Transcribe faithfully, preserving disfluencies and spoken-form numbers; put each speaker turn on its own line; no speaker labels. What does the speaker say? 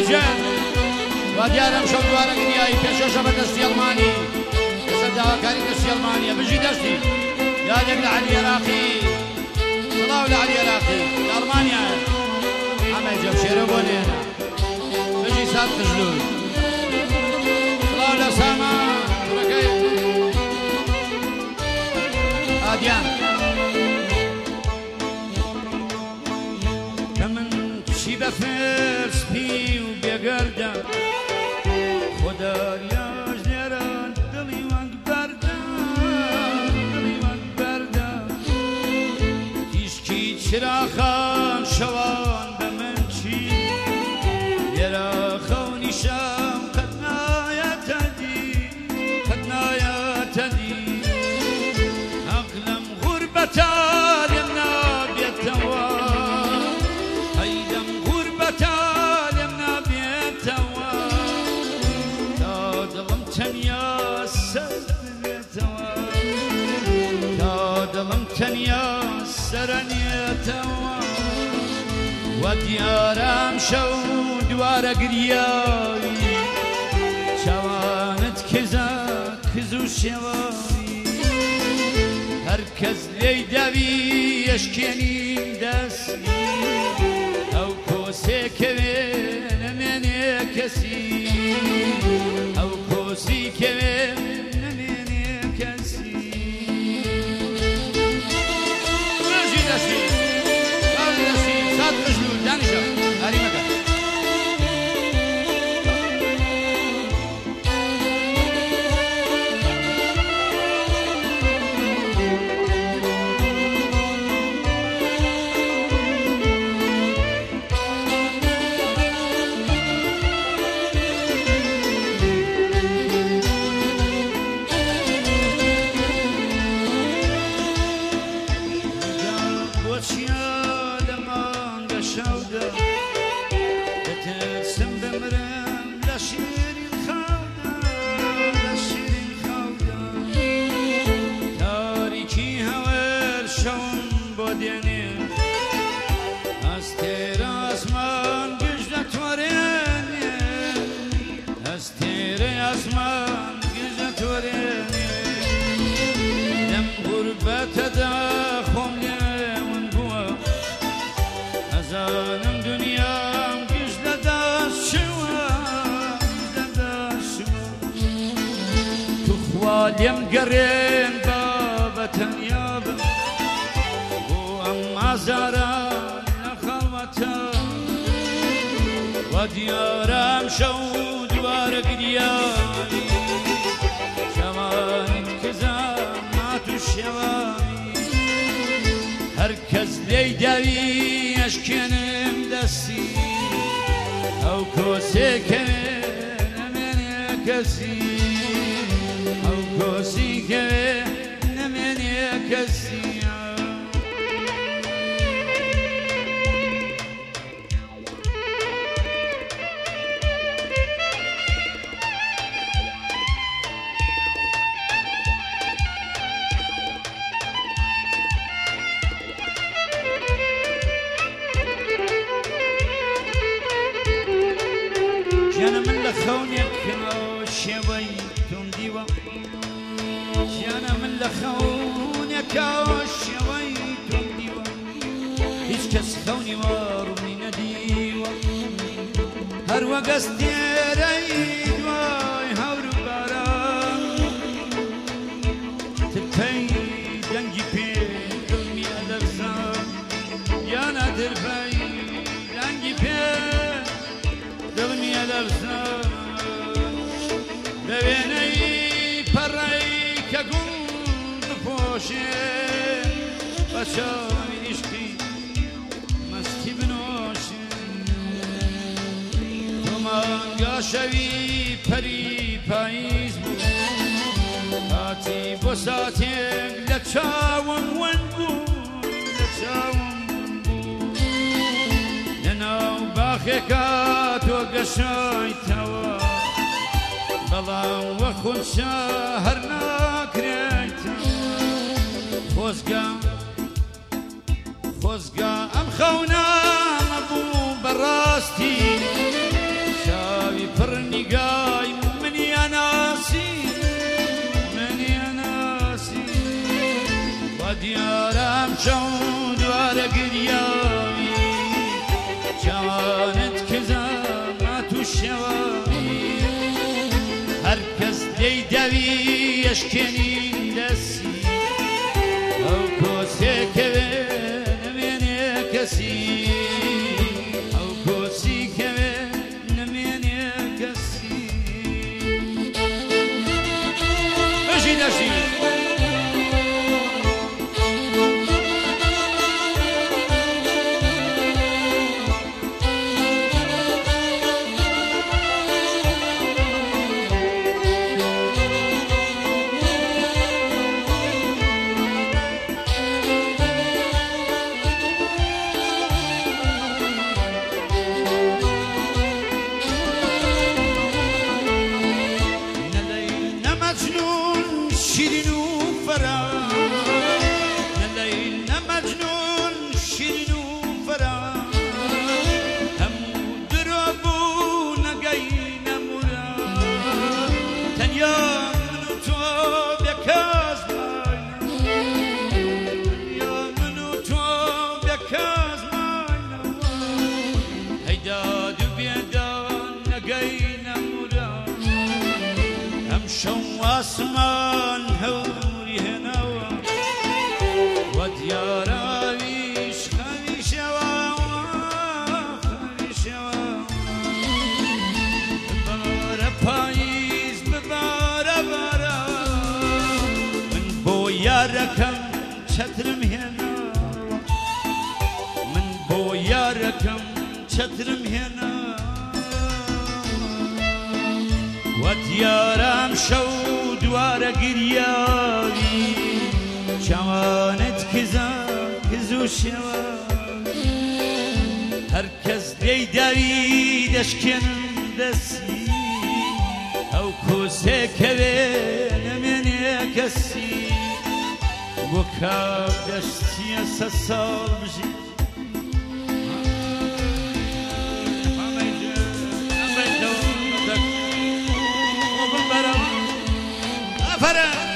ئەمێجان وا دیارەم شەو دوارە گریایی پێشەشە بە دەستی ئەڵمانی لەسەر داواکاری دەستی ئەڵمانیە بژی دەستی یادێک لە عەلی عێراقی سڵاو لە عەلی عێراقی لە ئەڵمانیا ئەمێجەم شێرە بۆ نێنە بژی سات قژلوون سڵاو لە ساما کوڕەکەی ئادیان کە من چی بە فرسپی و بێگەردە خۆداریاش لێرە دڵی وەک بەردە دڵی وەک بەردە تیشکی چراخان شەوان بە من چی لێرە خەونی شەم قەت نایەتە دی قەت نایەتە دی عەقلم غوربەتە لێم نابێتەوە ئەی لەم غوربەتە لێم نابێتەوە تا دڵم تەنیا سەر ببێتەوە تا دڵم تەنیا سەرەنێتەوە وە دیارەم شەو دوارە گریایی چاوانت کزە کز و شێوایی هەر کەس لێی داوی ئەشکێنیم دەستی ئەو کۆسێکەوێ نەمێنێ کەسی ئەو کۆسیکەوێ نەمێنێ کەسی ڕێژی دەستی ڕێژی دەستی سات قژلوون دانیشە هەری مەکە لێم گەڕێن بە بەتەنیا بم بۆ ئەم ئازارە لە خەڵوەتە وا دیارەم شەو دوارە گریایی شەوانت کزە مات و شێوانی هەر کەس لێی داوی ئەشکێنم دەستی ئەو کۆسێکەوێ نەمێنێ کەسی ئەو کۆسیکەوێ نەمێنێ کەسی ژیانە من لە خەونێکەوە شێوەی تۆم دیوە ژیانە من لە خەونێکەوە شێوەی تۆم دیوە هیچ کەس خەونی وە ڕوونی نەدیوە هەروە گەستێرەی دوای هەور و باران تپەی دەنگی پێ دڵمی ئەدەرزان یانە دەربەی دەنگی پێ دڵمی ئەدەرزان لە وێنەی پەڕەی کە گوڵ بپۆشێ بە چاوی عیشقی مەستی بنۆشێ تۆ مانگا شەوی پەری پاییز بوو هاتی بۆ ساتێک لە چاوم ون بوو لە چاوم بوو لەناو باخێکە تۆ گەشایتەوە بەڵام وە خۆشە هەر ناکرێتەوە خۆزگە خۆزگە ئەم خەونە مەبوو بەڕاستی دیارم چون دواره گریایی جوانت کزم تو شوایی هر کس دی دوی اشکنی دستی او کسی که نمینه کسی او کسی که نمینه کسی بشی دستی شیرین و فرا نلیل مجنون شیرین و فرا همو درابو نگین مرا تنیا منو تو بیکاز ماینا تنیا منو تو بیکاز ماینا هیداد و بیدان نگین مرا هم شو آسمان هوري هنوا ودياراويش خمي شوا خمي شوا ببارا پايز ببارا بارا من بو ياركم چترم هنا من بو ياركم چترم هنا وديارم شو دواره گریایی جوانت کزم کزو شوایی هر کس دی دوید اشکنم دستی او کسی که نمینه کسی وکاب دشتی سسال بجی para